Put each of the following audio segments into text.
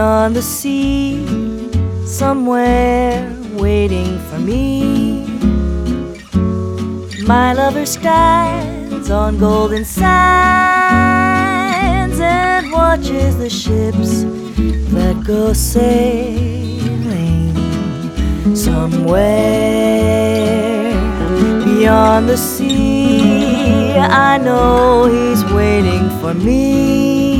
beyond the sea, somewhere waiting for me. My lover stands on golden sands and watches the ships that go sailing. Somewhere beyond the sea, I know he's waiting for me.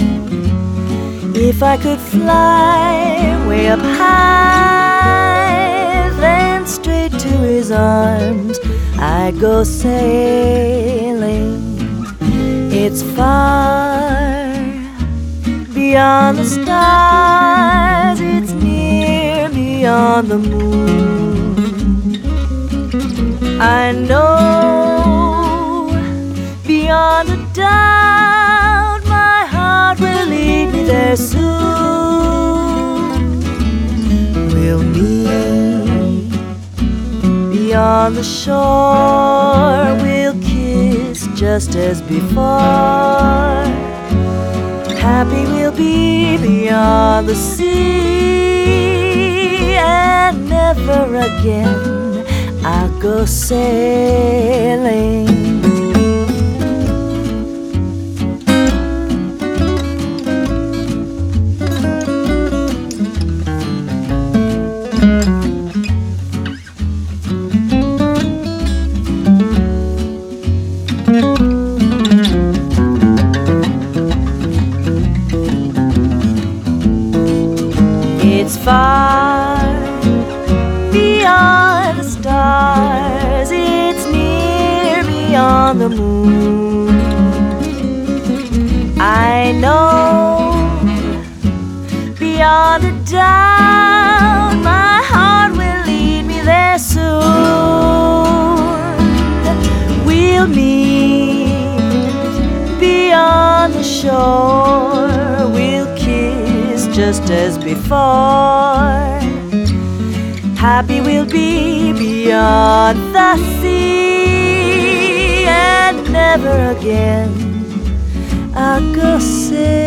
If I could fly way up high, then straight to his arms I'd go sailing. It's far beyond the stars, it's near beyond the moon. I know beyond a doubt my heart will lead me there soon. We'll meet beyond the shore, we'll kiss just as before. Happy we'll be beyond the sea, and never again I'll go sailing. It's far beyond the stars, it's near beyond the moon. I know beyond a doubt my heart will lead me there soon. We'll meet beyond the shore, we'll kiss just as before. Happy we'll be beyond the sea, and never again I'll go sailing.